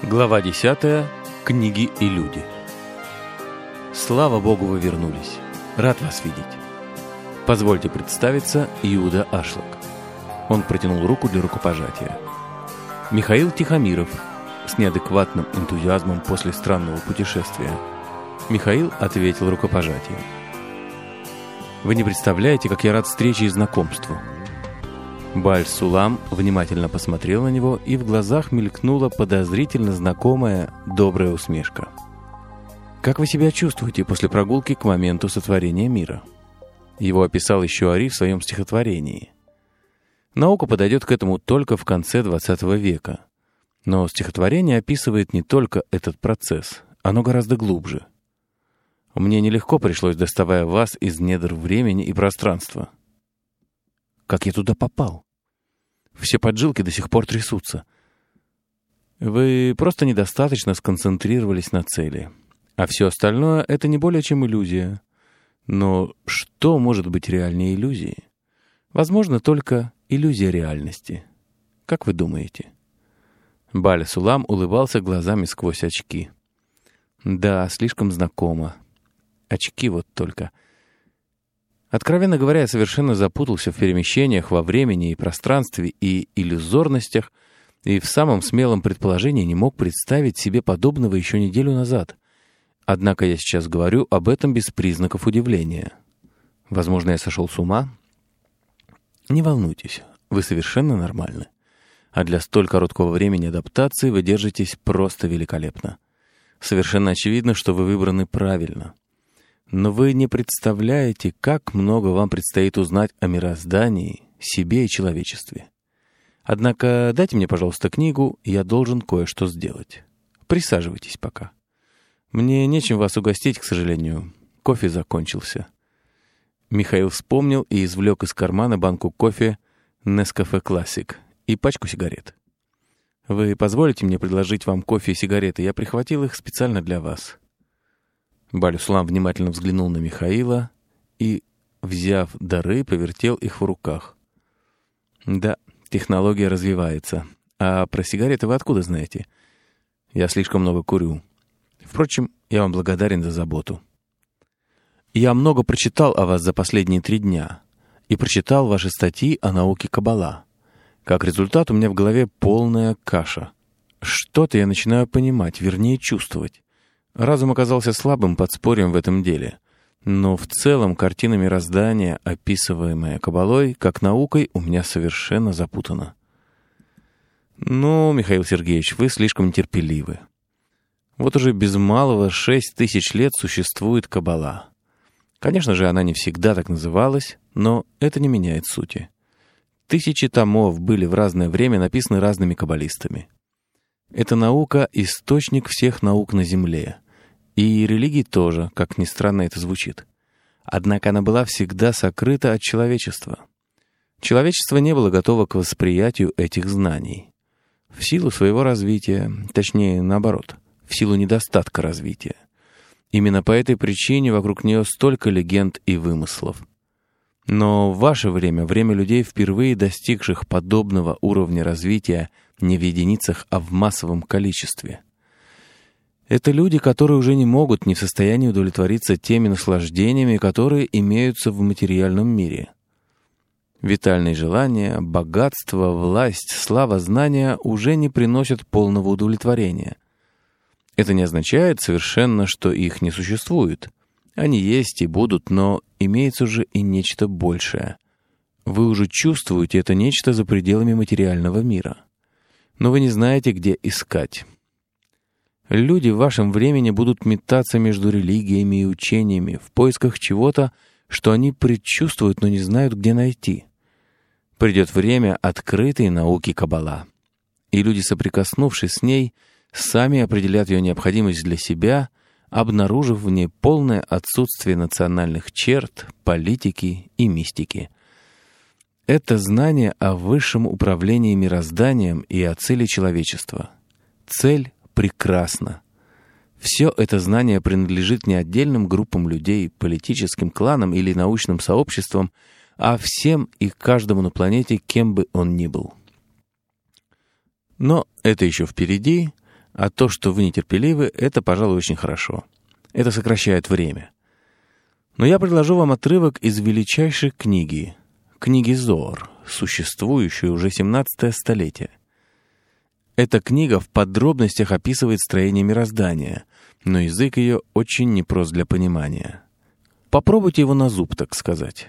Глава 10. Книги и люди. Слава Богу, вы вернулись. Рад вас видеть. Позвольте представиться, Иуда Ашлак. Он протянул руку для рукопожатия. Михаил Тихомиров с неадекватным энтузиазмом после странного путешествия. Михаил ответил рукопожатием. Вы не представляете, как я рад встрече и знакомству. Бааль-Сулам внимательно посмотрел на него, и в глазах мелькнула подозрительно знакомая добрая усмешка. «Как вы себя чувствуете после прогулки к моменту сотворения мира?» Его описал еще Ари в своем стихотворении. Наука подойдет к этому только в конце XX века. Но стихотворение описывает не только этот процесс, оно гораздо глубже. Мне нелегко пришлось, доставая вас из недр времени и пространства. Как я туда попал? Все поджилки до сих пор трясутся. Вы просто недостаточно сконцентрировались на цели. А все остальное — это не более чем иллюзия. Но что может быть реальнее иллюзии? Возможно, только иллюзия реальности. Как вы думаете? Бааль-Сулам улыбался глазами сквозь очки. Да, слишком знакомо. Очки вот только. Откровенно говоря, я совершенно запутался в перемещениях во времени и пространстве и иллюзорностях, и в самом смелом предположении не мог представить себе подобного еще неделю назад. Однако я сейчас говорю об этом без признаков удивления. Возможно, я сошел с ума? Не волнуйтесь, вы совершенно нормальны. А для столь короткого времени адаптации вы держитесь просто великолепно. Совершенно очевидно, что вы выбраны правильно. Но вы не представляете, как много вам предстоит узнать о мироздании, себе и человечестве. Однако дайте мне, пожалуйста, книгу, я должен кое-что сделать. Присаживайтесь пока. Мне нечем вас угостить, к сожалению. Кофе закончился. Михаил вспомнил и извлек из кармана банку кофе Nescafe Classic и пачку сигарет. Вы позволите мне предложить вам кофе и сигареты? Я прихватил их специально для вас. Бааль-Сулам внимательно взглянул на Михаила и, взяв дары, повертел их в руках. Да, технология развивается. А про сигареты вы откуда знаете? Я слишком много курю. Впрочем, я вам благодарен за заботу. Я много прочитал о вас за последние 3 дня и прочитал ваши статьи о науке Каббала. Как результат, у меня в голове полная каша. Что-то я начинаю понимать, вернее, чувствовать. Разум оказался слабым подспорьем в этом деле. Но в целом картина мироздания, описываемая Каббалой, как наукой, у меня совершенно запутана. Ну, Михаил Сергеевич, вы слишком нетерпеливы. Вот уже без малого 6000 лет существует Каббала. Конечно же, она не всегда так называлась, но это не меняет сути. 1000 томов были в разное время написаны разными каббалистами. Эта наука — источник всех наук на Земле. И религий тоже, как ни странно это звучит. Однако она была всегда сокрыта от человечества. Человечество не было готово к восприятию этих знаний. В силу своего развития, точнее, наоборот, в силу недостатка развития. Именно по этой причине вокруг нее столько легенд и вымыслов. Но в ваше время, время людей, впервые достигших подобного уровня развития не в единицах, а в массовом количестве. Это люди, которые уже не могут, не в состоянии удовлетвориться теми наслаждениями, которые имеются в материальном мире. Витальные желания, богатство, власть, слава, знания уже не приносят полного удовлетворения. Это не означает совершенно, что их не существует. Они есть и будут, но имеется же и нечто большее. Вы уже чувствуете это нечто за пределами материального мира. Но вы не знаете, где искать. Люди в вашем времени будут метаться между религиями и учениями в поисках чего-то, что они предчувствуют, но не знают, где найти. Придет время открытой науки Каббала. И люди, соприкоснувшись с ней, сами определят ее необходимость для себя, обнаружив в ней полное отсутствие национальных черт, политики и мистики. Это знание о высшем управлении мирозданием и о цели человечества. Цель прекрасна. Все это знание принадлежит не отдельным группам людей, политическим кланам или научным сообществам, а всем и каждому на планете, кем бы он ни был. Но это еще впереди, А то, что вы нетерпеливы, это, пожалуй, очень хорошо. Это сокращает время. Но я предложу вам отрывок из величайшей книги Зоар, существующей уже 17-е столетие. Эта книга в подробностях описывает строение мироздания, но язык ее очень непрост для понимания. Попробуйте его на зуб, так сказать.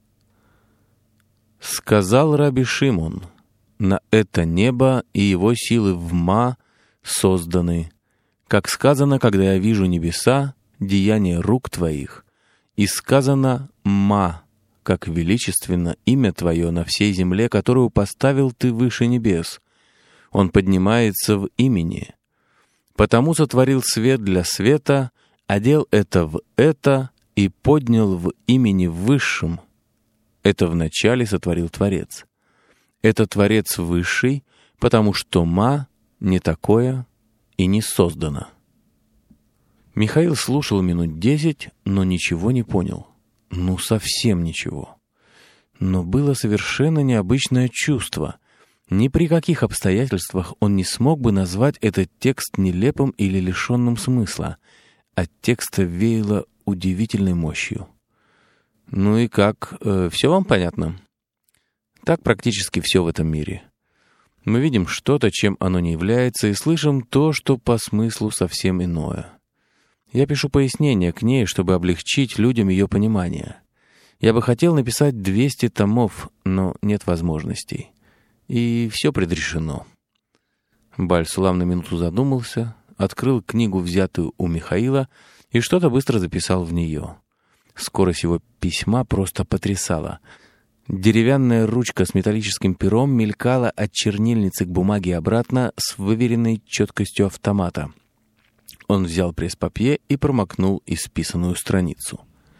«Сказал Раби Шимон, на это небо и его силы вма созданы, как сказано, когда я вижу небеса, деяния рук твоих, и сказано ма, как величественно имя твое на всей земле, которую поставил ты выше небес. Он поднимается в имени. Потому сотворил свет для света, одел это в это и поднял в имени высшем. Это вначале сотворил Творец. Это Творец высший, потому что ма не такое и не создано». Михаил слушал минут 10, но ничего не понял. Ну, совсем ничего. Но было совершенно необычное чувство. Ни при каких обстоятельствах он не смог бы назвать этот текст нелепым или лишенным смысла. От текста веяло удивительной мощью. Ну и как? Все вам понятно? Так практически все в этом мире. Мы видим что-то, чем оно не является, и слышим то, что по смыслу совсем иное. Я пишу пояснение к ней, чтобы облегчить людям ее понимание. Я бы хотел написать 200 томов, но нет возможностей. И все предрешено. Баль-Сулам на минуту задумался, открыл книгу, взятую у Михаила, и что-то быстро записал в нее. Скорость его письма просто потрясала. Деревянная ручка с металлическим пером мелькала от чернильницы к бумаге обратно с выверенной четкостью автомата. Он взял пресс-папье и промокнул исписанную страницу.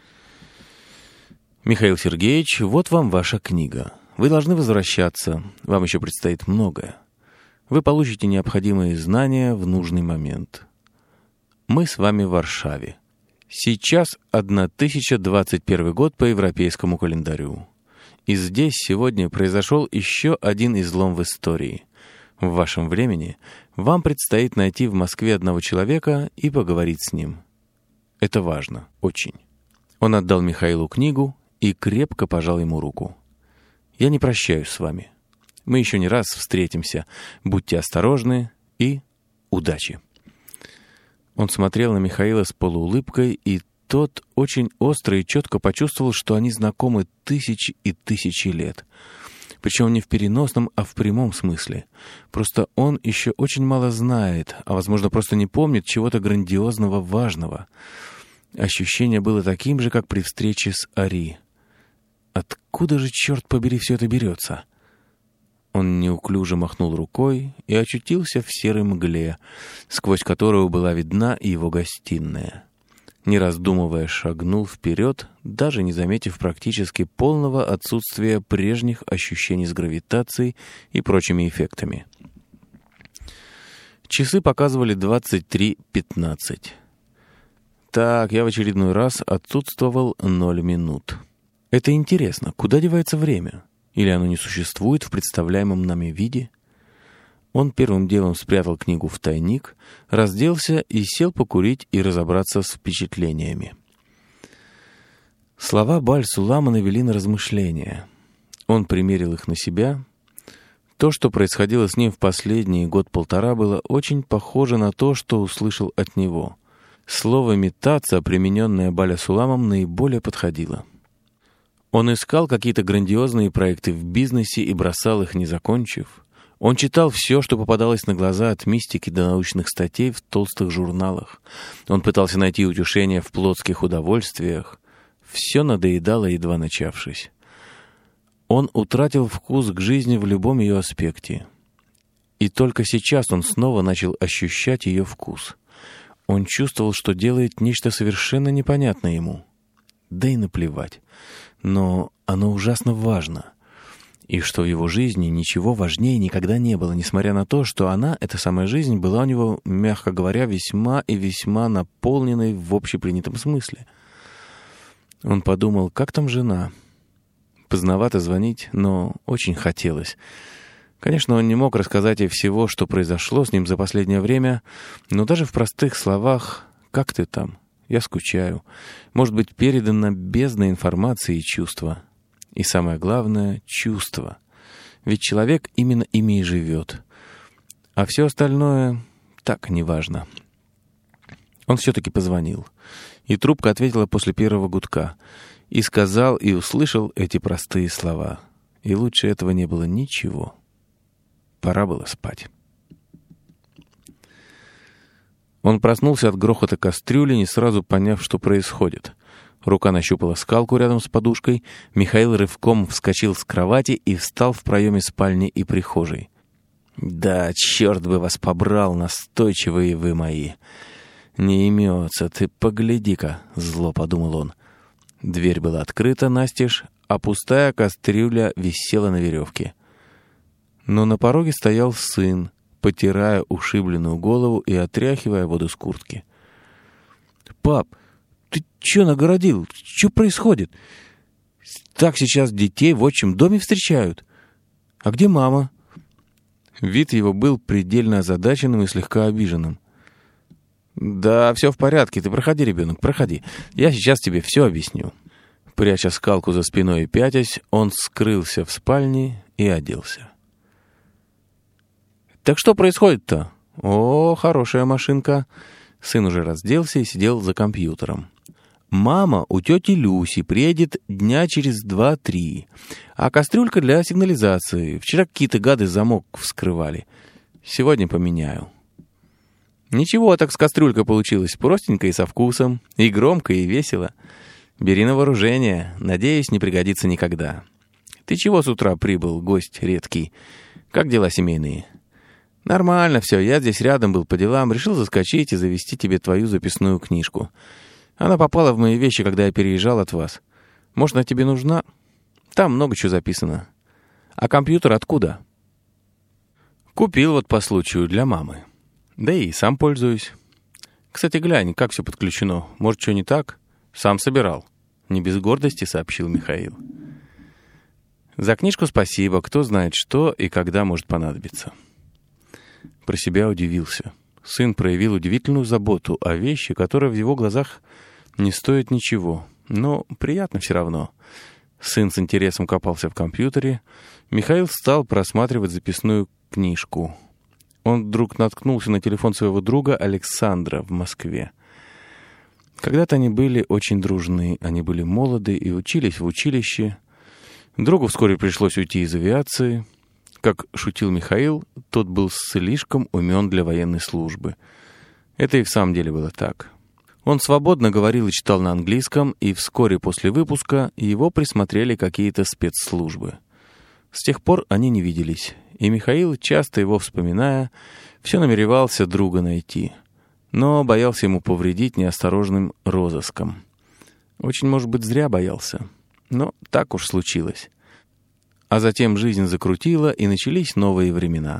«Михаил Сергеевич, вот вам ваша книга. Вы должны возвращаться. Вам еще предстоит многое. Вы получите необходимые знания в нужный момент. Мы с вами в Варшаве. Сейчас 1021 год по европейскому календарю. И здесь сегодня произошел еще один излом в истории. В вашем времени вам предстоит найти в Москве одного человека и поговорить с ним. Это важно, очень». Он отдал Михаилу книгу и крепко пожал ему руку. «Я не прощаюсь с вами. Мы еще не раз встретимся. Будьте осторожны и удачи». Он смотрел на Михаила с полуулыбкой, и тот очень остро и четко почувствовал, что они знакомы тысячи и тысячи лет. Причем не в переносном, а в прямом смысле. Просто он еще очень мало знает, а, возможно, просто не помнит чего-то грандиозного, важного. Ощущение было таким же, как при встрече с Ари. Откуда же, черт побери, все это берется? Он неуклюже махнул рукой и очутился в серой мгле, сквозь которую была видна его гостиная. Не раздумывая, шагнул вперед, даже не заметив практически полного отсутствия прежних ощущений с гравитацией и прочими эффектами. Часы показывали 23:15. Так, я в очередной раз отсутствовал 0 минут. Это интересно, куда девается время? Или оно не существует в представляемом нами виде? Он первым делом спрятал книгу в тайник, разделся и сел покурить и разобраться с впечатлениями. Слова Баль-Сулама навели на размышления. Он примерил их на себя. То, что происходило с ним в последний год-полтора, было очень похоже на то, что услышал от него. Слово «метаться», примененное Баля-Суламом, наиболее подходило. Он искал какие-то грандиозные проекты в бизнесе и бросал их, не закончив. Он читал все, что попадалось на глаза, от мистики до научных статей в толстых журналах. Он пытался найти утешение в плотских удовольствиях. Все надоедало, едва начавшись. Он утратил вкус к жизни в любом ее аспекте. И только сейчас он снова начал ощущать ее вкус. Он чувствовал, что делает нечто совершенно непонятное ему. Да и наплевать. Но оно ужасно важно. И что в его жизни ничего важнее никогда не было, несмотря на то, что она, эта самая жизнь, была у него, мягко говоря, весьма и весьма наполненной в общепринятом смысле. Он подумал, как там жена? Поздновато звонить, но очень хотелось. Конечно, он не мог рассказать ей всего, что произошло с ним за последнее время, но даже в простых словах «Как ты там? Я скучаю» может быть передана бездна информации и чувства. И самое главное — чувства. Ведь человек именно ими и живет. А все остальное так неважно. Он все-таки позвонил. И трубка ответила после первого гудка. И сказал, и услышал эти простые слова. И лучше этого не было ничего. Пора было спать. Он проснулся от грохота кастрюли, не сразу поняв, что происходит. Рука нащупала скалку рядом с подушкой. Михаил рывком вскочил с кровати и встал в проеме спальни и прихожей. «Да, черт бы вас побрал, настойчивые вы мои! Не имется, ты погляди-ка!» — зло подумал он. Дверь была открыта настежь, а пустая кастрюля висела на веревке. Но на пороге стоял сын, потирая ушибленную голову и отряхивая воду с куртки. «Пап, ты чё нагородил? Чё происходит? Так сейчас детей в отчим доме встречают. А где мама?» Вид его был предельно озадаченным и слегка обиженным. «Да, все в порядке. Ты проходи, ребенок, проходи. Я сейчас тебе все объясню». Пряча скалку за спиной и пятясь, он скрылся в спальне и оделся. «Так что происходит-то?» «О, хорошая машинка». Сын уже разделся и сидел за компьютером. «Мама у тети Люси приедет дня через 2-3. А кастрюлька для сигнализации. Вчера какие-то гады замок вскрывали. Сегодня поменяю». «Ничего, так с кастрюлькой получилось. Простенько и со вкусом. И громко, и весело. Бери на вооружение. Надеюсь, не пригодится никогда. Ты чего с утра прибыл, гость редкий? Как дела семейные?» «Нормально все. Я здесь рядом был по делам. Решил заскочить и завести тебе твою записную книжку. Она попала в мои вещи, когда я переезжал от вас. Может, она тебе нужна? Там много чего записано. А компьютер откуда?» «Купил вот по случаю для мамы. Да и сам пользуюсь. Кстати, глянь, как все подключено. Может, что не так? Сам собирал». Не без гордости сообщил Михаил. «За книжку спасибо. Кто знает, что и когда может понадобиться». Про себя удивился. Сын проявил удивительную заботу о вещи, которая в его глазах не стоит ничего. Но приятно все равно. Сын с интересом копался в компьютере. Михаил стал просматривать записную книжку. Он вдруг наткнулся на телефон своего друга Александра в Москве. Когда-то они были очень дружны. Они были молоды и учились в училище. Другу вскоре пришлось уйти из авиации. Как шутил Михаил, тот был слишком умен для военной службы. Это и в самом деле было так. Он свободно говорил и читал на английском, и вскоре после выпуска его присмотрели какие-то спецслужбы. С тех пор они не виделись, и Михаил, часто его вспоминая, все намеревался друга найти, но боялся ему повредить неосторожным розыском. Очень, может быть, зря боялся, но так уж случилось. А затем жизнь закрутила, и начались новые времена.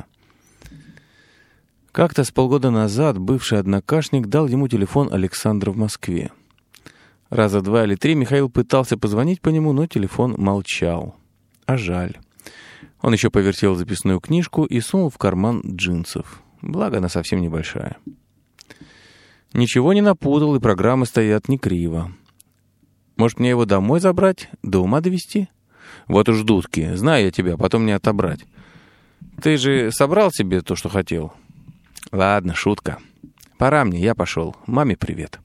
Как-то с полгода назад бывший однокашник дал ему телефон Александра в Москве. Раза 2 или 3 Михаил пытался позвонить по нему, но телефон молчал. А жаль. Он еще повертел записную книжку и сунул в карман джинсов. Благо, она совсем небольшая. Ничего не напутал, и программы стоят не криво. Может, мне его домой забрать? До ума довести? Вот уж дудки. Знаю я тебя, потом не отобрать. Ты же собрал себе то, что хотел? Ладно, шутка. Пора мне, я пошел. Маме привет.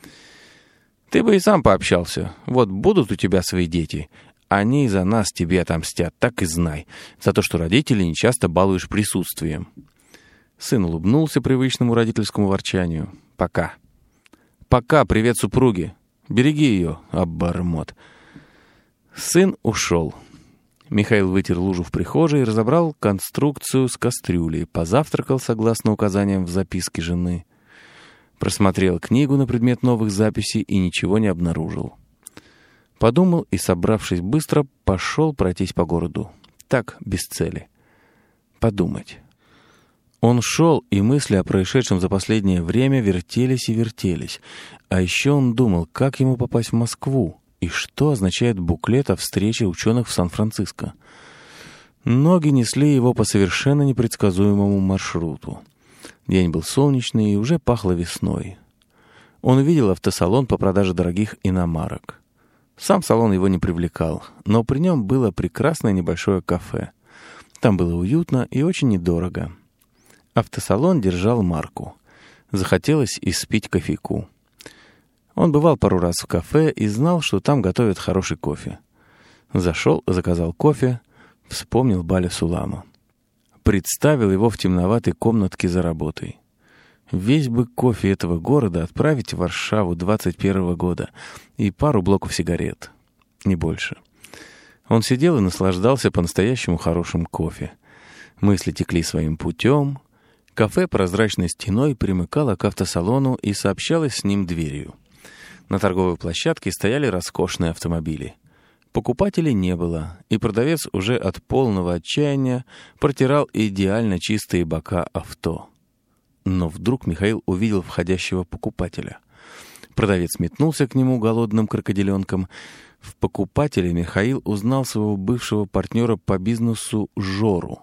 Ты бы и сам пообщался. Вот будут у тебя свои дети. Они за нас тебе отомстят, так и знай. За то, что родителей нечасто балуешь присутствием. Сын улыбнулся привычному родительскому ворчанию. Пока. Пока, привет супруге. Береги ее, обормот. Сын ушел. Михаил вытер лужу в прихожей и разобрал конструкцию с кастрюлей, позавтракал согласно указаниям в записке жены, просмотрел книгу на предмет новых записей и ничего не обнаружил. Подумал и, собравшись быстро, пошел пройтись по городу. Так, без цели. Подумать. Он шел, и мысли о происшедшем за последнее время вертелись и вертелись. А еще он думал, как ему попасть в Москву. И что означает буклет о встрече ученых в Сан-Франциско? Ноги несли его по совершенно непредсказуемому маршруту. День был солнечный и уже пахло весной. Он увидел автосалон по продаже дорогих иномарок. Сам салон его не привлекал, но при нем было прекрасное небольшое кафе. Там было уютно и очень недорого. Автосалон держал марку. Захотелось испить кофейку. Он бывал пару раз в кафе и знал, что там готовят хороший кофе. Зашел, заказал кофе, вспомнил Баля Сулама. Представил его в темноватой комнатке за работой. Весь бы кофе этого города отправить в Варшаву 21 года и пару блоков сигарет. Не больше. Он сидел и наслаждался по-настоящему хорошим кофе. Мысли текли своим путем. Кафе прозрачной стеной примыкало к автосалону и сообщалось с ним дверью. На торговой площадке стояли роскошные автомобили. Покупателей не было, и продавец уже от полного отчаяния протирал идеально чистые бока авто. Но вдруг Михаил увидел входящего покупателя. Продавец метнулся к нему голодным крокодиленком. В покупателе Михаил узнал своего бывшего партнера по бизнесу Жору.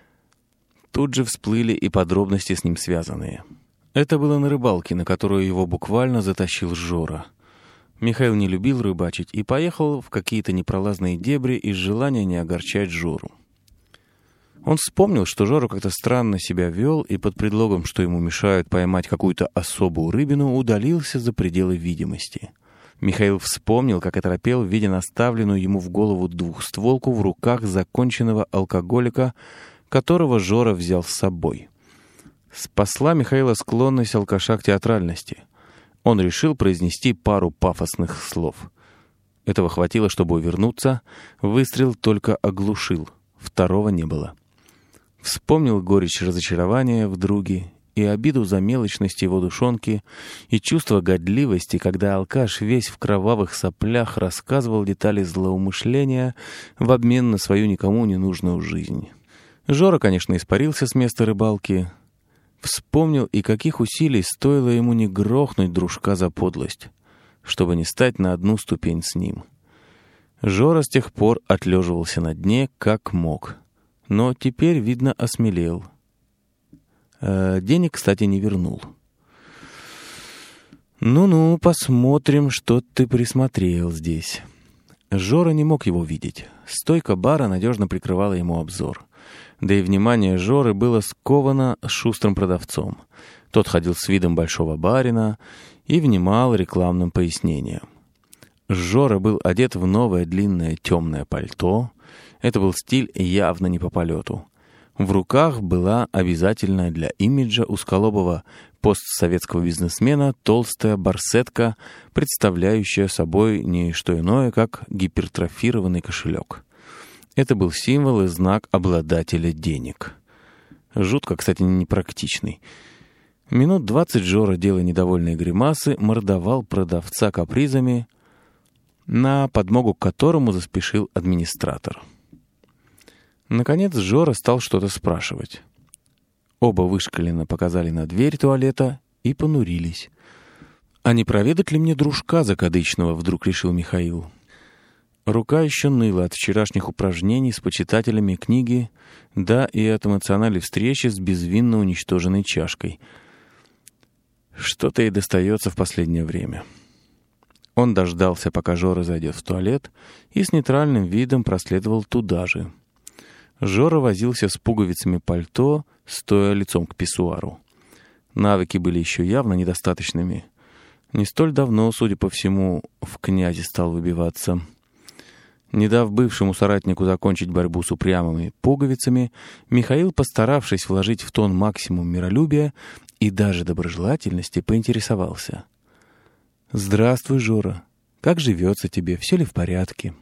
Тут же всплыли и подробности с ним связанные. Это было на рыбалке, на которую его буквально затащил Жора. Михаил не любил рыбачить и поехал в какие-то непролазные дебри из желания не огорчать Жору. Он вспомнил, что Жора как-то странно себя вел и под предлогом, что ему мешают поймать какую-то особую рыбину, удалился за пределы видимости. Михаил вспомнил, как оторопел, видя наставленную ему в голову двухстволку в руках законченного алкоголика, которого Жора взял с собой. Спасла Михаила склонность алкаша к театральности. Он решил произнести пару пафосных слов. Этого хватило, чтобы увернуться. Выстрел только оглушил. Второго не было. Вспомнил горечь разочарования в друге и обиду за мелочность его душонки, и чувство годливости, когда алкаш весь в кровавых соплях рассказывал детали злоумышления в обмен на свою никому не нужную жизнь. Жора, конечно, испарился с места рыбалки. Вспомнил, и каких усилий стоило ему не грохнуть дружка за подлость, чтобы не стать на одну ступень с ним. Жора с тех пор отлеживался на дне, как мог. Но теперь, видно, осмелел. Денег, кстати, не вернул. «Ну-ну, посмотрим, что ты присмотрел здесь». Жора не мог его видеть. Стойка бара надежно прикрывала ему обзор. Да и внимание Жоры было сковано шустрым продавцом. Тот ходил с видом большого барина и внимал рекламным пояснениям. Жора был одет в новое длинное темное пальто. Это был стиль явно не по полету. В руках была обязательная для имиджа узколобого постсоветского бизнесмена толстая барсетка, представляющая собой не что иное, как гипертрофированный кошелек. Это был символ и знак обладателя денег. Жутко, кстати, непрактичный. Минут 20 Жора, делая недовольные гримасы, мордовал продавца капризами, на подмогу которому заспешил администратор. Наконец Жора стал что-то спрашивать. Оба вышкаленно показали на дверь туалета и понурились. «А не проведать ли мне дружка закадычного?» — вдруг решил Михаил. Рука еще ныла от вчерашних упражнений с почитателями книги, да и от эмоциональной встречи с безвинно уничтоженной чашкой. Что-то ей достается в последнее время. Он дождался, пока Жора зайдет в туалет, и с нейтральным видом проследовал туда же. Жора возился с пуговицами пальто, стоя лицом к писсуару. Навыки были еще явно недостаточными. Не столь давно, судя по всему, в князе стал выбиваться. Не дав бывшему соратнику закончить борьбу с упрямыми пуговицами, Михаил, постаравшись вложить в тон максимум миролюбия и даже доброжелательности, поинтересовался. «Здравствуй, Жора. Как живется тебе? Все ли в порядке?»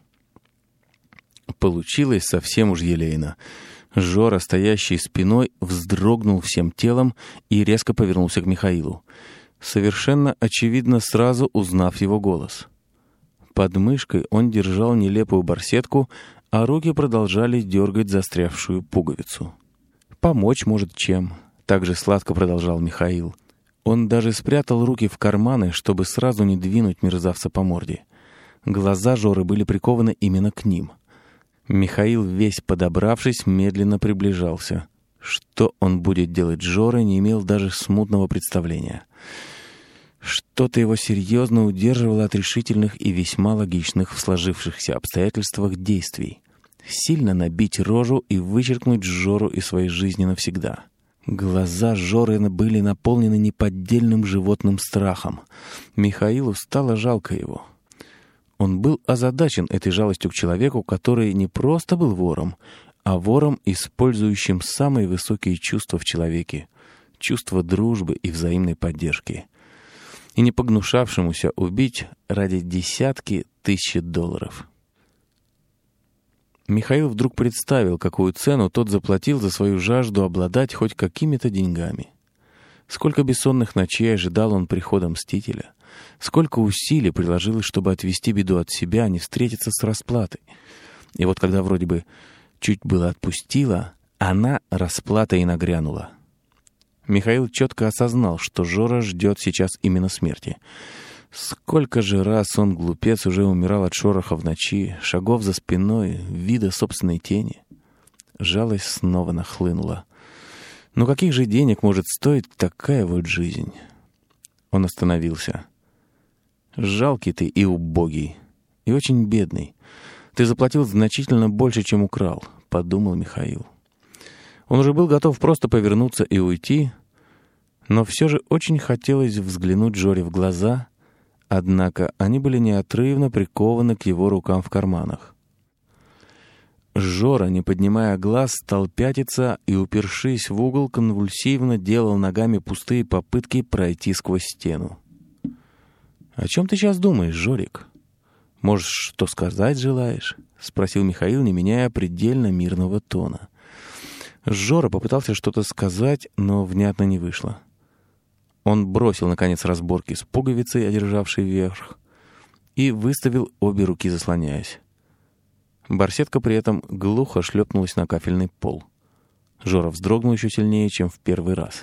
Получилось совсем уж елейно. Жора, стоящий спиной, вздрогнул всем телом и резко повернулся к Михаилу, совершенно очевидно сразу узнав его голос. Под мышкой он держал нелепую барсетку, а руки продолжали дергать застрявшую пуговицу. «Помочь может чем», — также сладко продолжал Михаил. Он даже спрятал руки в карманы, чтобы сразу не двинуть мерзавца по морде. Глаза Жоры были прикованы именно к ним. Михаил, весь подобравшись, медленно приближался. Что он будет делать с Жорой, не имел даже смутного представления. Что-то его серьезно удерживало от решительных и весьма логичных в сложившихся обстоятельствах действий. Сильно набить рожу и вычеркнуть Жору из своей жизни навсегда. Глаза Жоры были наполнены неподдельным животным страхом. Михаилу стало жалко его. Он был озадачен этой жалостью к человеку, который не просто был вором, а вором, использующим самые высокие чувства в человеке — чувство дружбы и взаимной поддержки, и не погнушавшемуся убить ради десятки тысяч долларов. Михаил вдруг представил, какую цену тот заплатил за свою жажду обладать хоть какими-то деньгами. Сколько бессонных ночей ожидал он прихода Мстителя, сколько усилий приложилось, чтобы отвести беду от себя, а не встретиться с расплатой. И вот когда вроде бы чуть было отпустила, она, расплата, и нагрянула. Михаил четко осознал, что Жора ждет сейчас именно смерти. Сколько же раз он, глупец, уже умирал от шороха в ночи, шагов за спиной, вида собственной тени. Жалость снова нахлынула. Но каких же денег может стоить такая вот жизнь? Он остановился. Жалкий ты и убогий, и очень бедный. Ты заплатил значительно больше, чем украл, подумал Михаил. Он уже был готов просто повернуться и уйти, но все же очень хотелось взглянуть Жоре в глаза, однако они были неотрывно прикованы к его рукам в карманах. Жора, не поднимая глаз, стал пятиться и, упершись в угол, конвульсивно делал ногами пустые попытки пройти сквозь стену. «О чем ты сейчас думаешь, Жорик? Может, что сказать желаешь?» — спросил Михаил, не меняя предельно мирного тона. Жора попытался что-то сказать, но внятно не вышло. Он бросил, наконец, разборки с пуговицей, одержавшей верх, и выставил обе руки, заслоняясь. Барсетка при этом глухо шлепнулась на кафельный пол. Жора вздрогнул еще сильнее, чем в первый раз.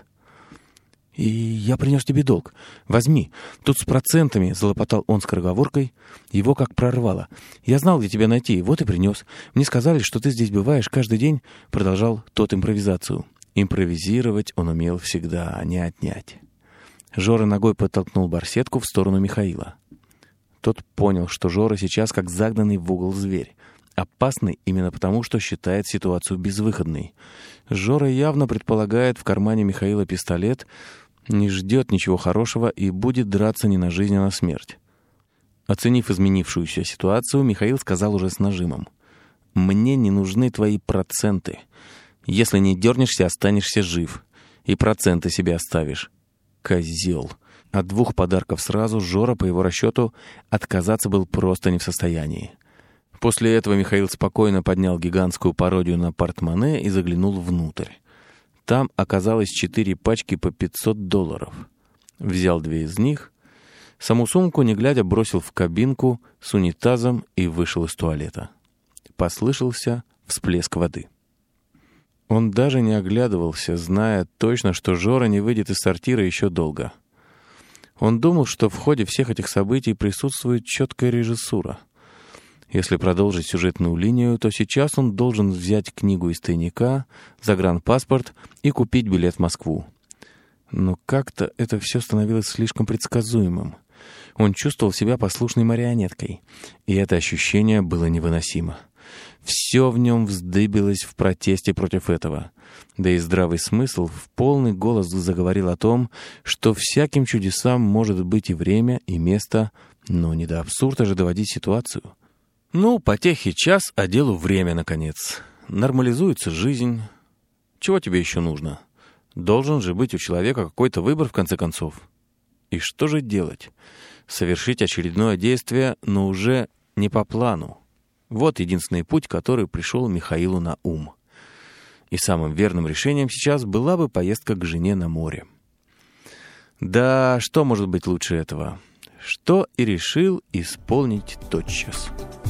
«И я принес тебе долг. Возьми. Тут с процентами», — залопотал он скороговоркой. Его как прорвало. «Я знал, где тебя найти, вот и принес. Мне сказали, что ты здесь бываешь каждый день», — продолжал тот импровизацию. Импровизировать он умел всегда, а не отнять. Жора ногой подтолкнул барсетку в сторону Михаила. Тот понял, что Жора сейчас как загнанный в угол зверь. Опасный именно потому, что считает ситуацию безвыходной. Жора явно предполагает в кармане Михаила пистолет, не ждет ничего хорошего и будет драться не на жизнь, а на смерть. Оценив изменившуюся ситуацию, Михаил сказал уже с нажимом: «Мне не нужны твои проценты. Если не дернешься, останешься жив. И проценты себе оставишь. Козел». От 2 подарков сразу Жора, по его расчету, отказаться был просто не в состоянии. После этого Михаил спокойно поднял гигантскую пародию на портмоне и заглянул внутрь. Там оказалось 4 пачки по $500. Взял 2 из них, саму сумку, не глядя, бросил в кабинку с унитазом и вышел из туалета. Послышался всплеск воды. Он даже не оглядывался, зная точно, что Жора не выйдет из сортира еще долго. Он думал, что в ходе всех этих событий присутствует четкая режиссура. Если продолжить сюжетную линию, то сейчас он должен взять книгу из тайника, загранпаспорт и купить билет в Москву. Но как-то это все становилось слишком предсказуемым. Он чувствовал себя послушной марионеткой, и это ощущение было невыносимо. Все в нем вздыбилось в протесте против этого. Да и здравый смысл в полный голос заговорил о том, что всяким чудесам может быть и время, и место, но не до абсурда же доводить ситуацию. Ну, потехи час, а делу время, наконец. Нормализуется жизнь. Чего тебе еще нужно? Должен же быть у человека какой-то выбор, в конце концов. И что же делать? Совершить очередное действие, но уже не по плану. Вот единственный путь, который пришел Михаилу на ум. И самым верным решением сейчас была бы поездка к жене на море. Да, что может быть лучше этого? Что и решил исполнить тотчас.